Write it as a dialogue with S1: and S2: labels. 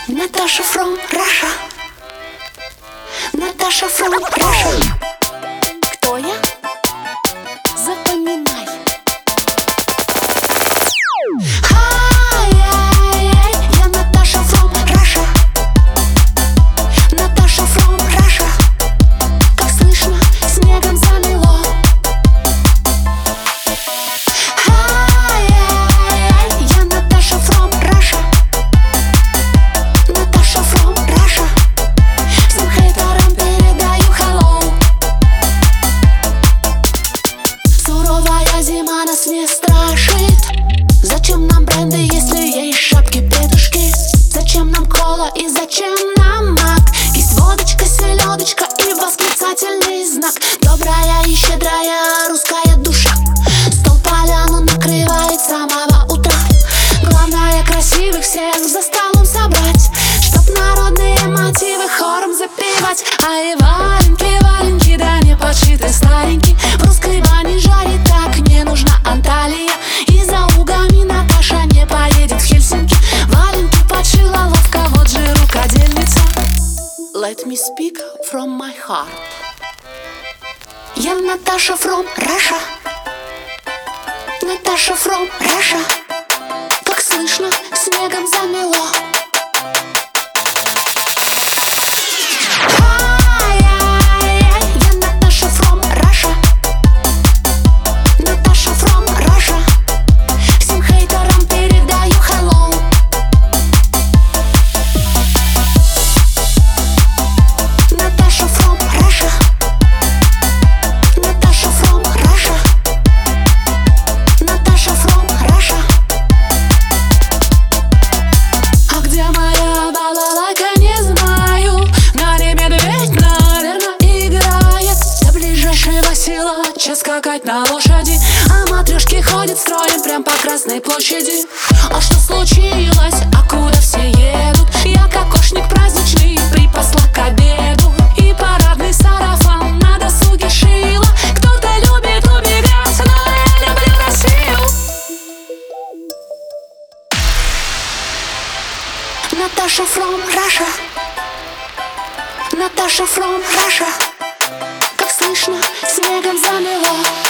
S1: Наташа from Russia. Наташа from Russia. Кто я? Запоминай. Я Наташа from Russia. Наташа from Russia. Как слышно, снегом замело. Я Наташа from Russia. Наташа from Russia. Всем хейтерам передаю hello. Суровая зима нас не страшит. Зачем нам бренды, если есть шапки-петушки? Зачем нам кола и зачем нам мак? Есть водочка, селедочка и восклицательный знак. Добрая и щедрая русская душа. Стол поляну накрывает с самого утра. Главное красивых всех за столом собрать, чтоб народные мотивы хором запевать. А и валенки, валенки, да не подшиты старенький. В русской бане жарит, так не нужна Анталия. И за угами Наташа не поедет в Хельсинки. Валенки подшила ловко, вот же рукодельница. Let me speak from my heart. Я Наташа from Russia. Наташа from Russia. Как слышно, снегом замело. Я Наташа from Russia. Наташа from Russia. Всем хейтерам передаю hello. Наташа from Russia. Наташа from Russia. Наташа from Russia. А где моя балалайка, не знаю. На ней медведь, наверное, играет. До ближайшего села час скакать на лошади. А матрешки ходят строем прям по Красной площади. А что случилось? А куда все едут? Я кокошник праздничный припасла к обеду. И парадный сарафан на досуге шила. Кто-то любит убегать, но я люблю Россию. Наташа from Russia. Наташа from Russia. Как слышно, снегом замело.